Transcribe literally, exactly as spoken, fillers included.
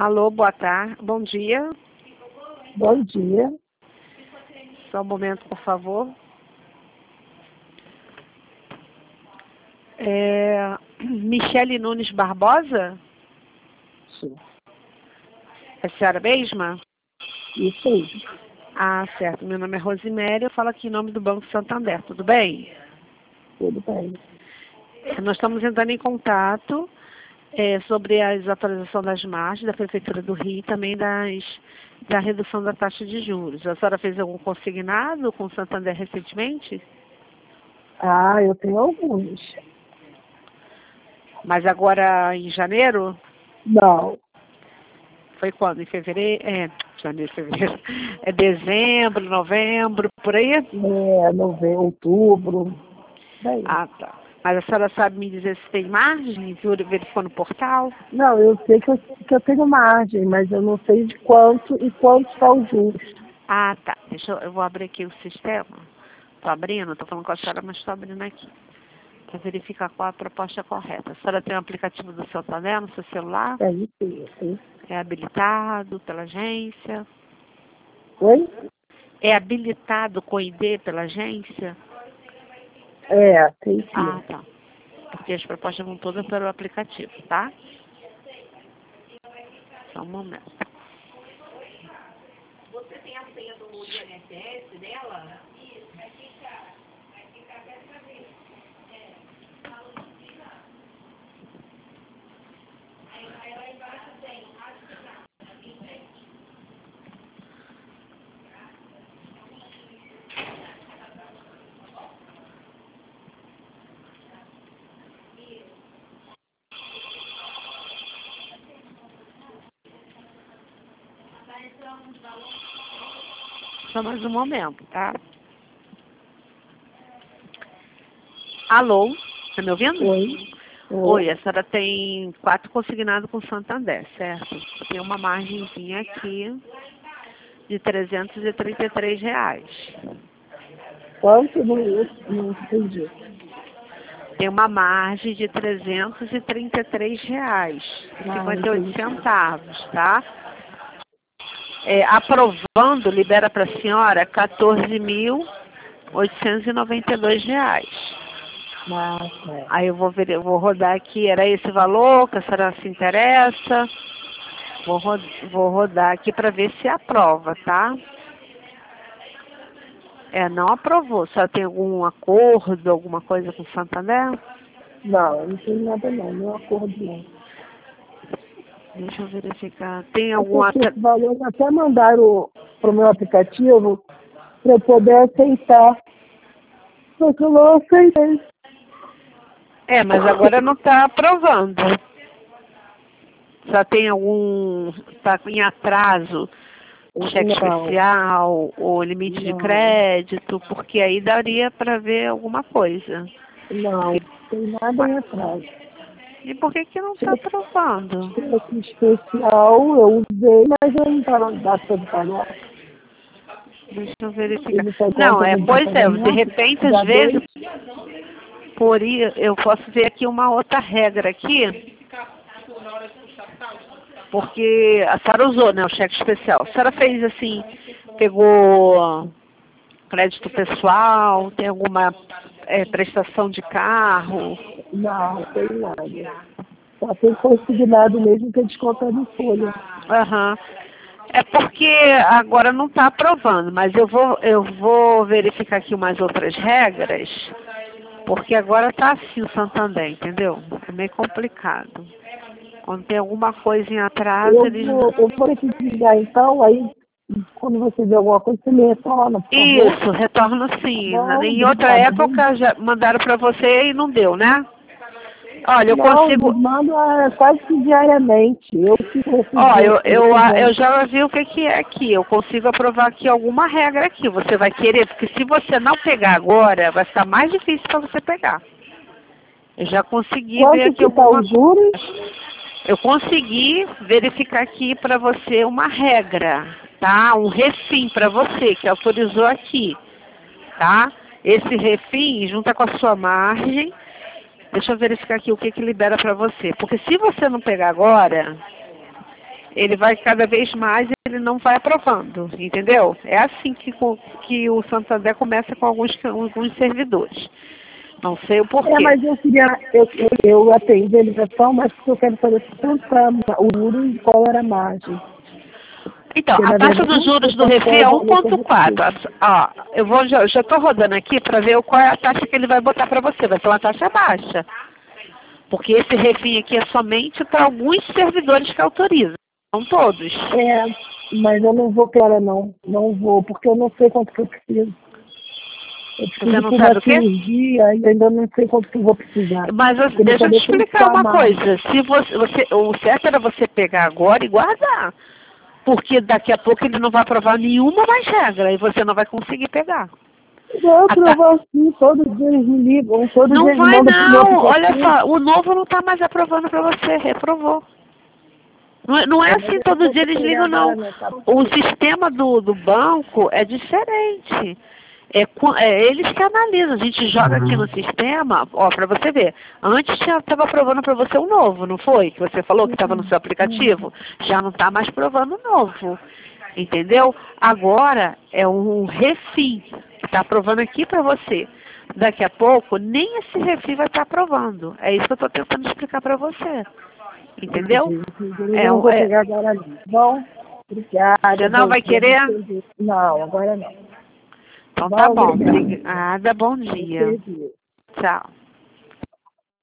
Alô, boa tarde. Bom dia. Bom dia. Só um momento, por favor. É, Michele Nunes Barbosa? Sim. É a senhora mesma? Isso aí. Ah, certo. Meu nome é Rosiméria, eu falo aqui em nome do Banco Santander, tudo bem? Tudo bem. É, nós estamos entrando em contato é, sobre a atualização das margens da Prefeitura do Rio e também das, da redução da taxa de juros. A senhora fez algum consignado com o Santander recentemente? Ah, eu tenho alguns. Mas agora em janeiro? Não. Foi quando? Em fevereiro? É, janeiro, fevereiro. É dezembro, novembro, por aí? É, novembro, outubro. Bem. Ah, tá. Mas a senhora sabe me dizer se tem margem? Viu, verificou no portal? Não, eu sei que eu, que eu tenho margem, mas eu não sei de quanto e quanto está o juros. Ah, tá. Deixa eu, eu vou abrir aqui o sistema. Tô abrindo, tô falando com a senhora, mas tô abrindo aqui. Para verificar qual a proposta correta. A senhora tem o aplicativo do Santander no seu celular? É isso aí. É habilitado pela agência? Oi? É habilitado com I D pela agência? É, tem Ah, sim. tá. Porque as propostas vão todas pelo aplicativo, tá? Só um momento. Você tem a senha do I N S S dela? Só mais um momento, tá? Alô? Tá me ouvindo? Oi? Oi, a senhora tem quatro consignados com Santander, certo? Tem uma margenzinha aqui de trezentos e trinta e três reais. Quanto? Não, eu não entendi. Tem uma margem de trezentos e trinta e três reais, Ah, cinquenta e oito entendi. centavos, tá? É, aprovando, libera para a senhora quatorze mil oitocentos e noventa e dois reais. Ah, é. Aí eu vou ver, eu vou rodar aqui, era esse valor que a senhora se interessa. Vou, ro vou rodar aqui para ver se aprova, tá? É, não aprovou. Só tem algum acordo, alguma coisa com o Santander? Não, não tem nada não, não é acordo não. Deixa eu verificar. Tem É algum porque atra... esse valor até mandaram para o meu aplicativo para eu poder aceitar. Só que eu não aceitei. É, mas agora não está aprovando. Só tem algum... Está em atraso, um cheque Não, especial ou limite de não, crédito, porque aí daria para ver alguma coisa. não, tem nada Mas... em atraso. E por que que não está Cheque aprovando? cheque especial eu usei, mas eu não estava data de pagar. Deixa eu verificar. Ele foi Não, conta é, de pois é, de pagamento, repente, às dia vezes, dois. por ir, eu posso ver aqui uma outra regra aqui, porque a senhora usou, né, o cheque especial. A senhora fez assim, pegou crédito pessoal, tem alguma é, prestação de carro? Não, tem nada. Só tem consignado mesmo que é descontado em folha. Aham. É porque agora não está aprovando, mas eu vou, eu vou verificar aqui umas outras regras, porque agora está assim o Santander, entendeu? É meio complicado. Quando tem alguma coisa em atraso, Eu eles... vou, eu vou ter que desligar então, aí quando você vê alguma coisa, você me retorna, por favor. Isso, retorno Tá sim. bom, Em outra obrigada. Bom dia. época já mandaram para você e não deu, né? Olha, eu Não, consigo... eles mandam ah, quase que diariamente. Eu fico Ó, eu, eu, a- eu recebendo. já vi o que, que é aqui. Eu consigo aprovar aqui alguma regra aqui. Você vai querer, porque se você não pegar agora, vai ficar mais difícil para você pegar. Eu já consegui ver Quanto aqui que está alguma os coisa. juros? Eu consegui verificar aqui para você uma regra, tá? Um refim para você que autorizou aqui, tá? Esse refim junta com a sua margem. Deixa eu verificar aqui o que que libera para você. Porque se você não pegar agora, ele vai cada vez mais, ele não vai aprovando, entendeu? É assim que, que o Santander começa com alguns, alguns servidores. Não sei o porquê. É, mas eu queria, eu, eu, eu atendi a ligação, mas porque eu quero saber quanto tá o juro e qual era a margem. Então, Porque, a na taxa verdade, dos juros do essa refis é coisa um ponto quatro. Ó, eu vou, já estou rodando aqui para ver qual é a taxa que ele vai botar para você. Vai ser uma taxa baixa. Porque esse refis aqui é somente para alguns servidores que autorizam. Não todos. É, mas eu não vou, Clara, não. Não vou, porque eu não sei quanto que eu preciso. Eu Você preciso não por sabe uma o quê? cirurgia e ainda não sei quanto que eu vou precisar. Mas Porque deixa eu te poder explicar uma mais. coisa. Se você, você, o certo era você pegar agora e guardar. Porque daqui a pouco ele não vai aprovar nenhuma mais regra e você não vai conseguir pegar. Vou A ta- aprovar sim, todos eles me ligam, todos Não eles vai mandam pro meu não, olha aplicativo. só, o novo não está mais aprovando para você, reprovou. Não é, não é É, mas assim, eu não todo vou dia eles pegar ligam não. agora, não, tá? O sistema do, do banco é diferente. É, qua- é eles que analisam, a gente joga aqui no sistema, ó, para você ver. Antes estava aprovando para você o novo, não foi? Que você falou que estava no seu aplicativo? Já não está mais provando o novo. Entendeu? Agora é um refis que está aprovando aqui para você. Daqui a pouco, nem esse refis vai estar aprovando. É isso que eu estou tentando explicar para você. Entendeu? Entendi, entendi. É, Eu não vou é, pegar agora não. Bom, obrigada, você não vai beijinho. querer? Entendi. Não, agora não. Então tá Bom, bom. obrigada. Obrigada, bom dia. Entendi. Tchau.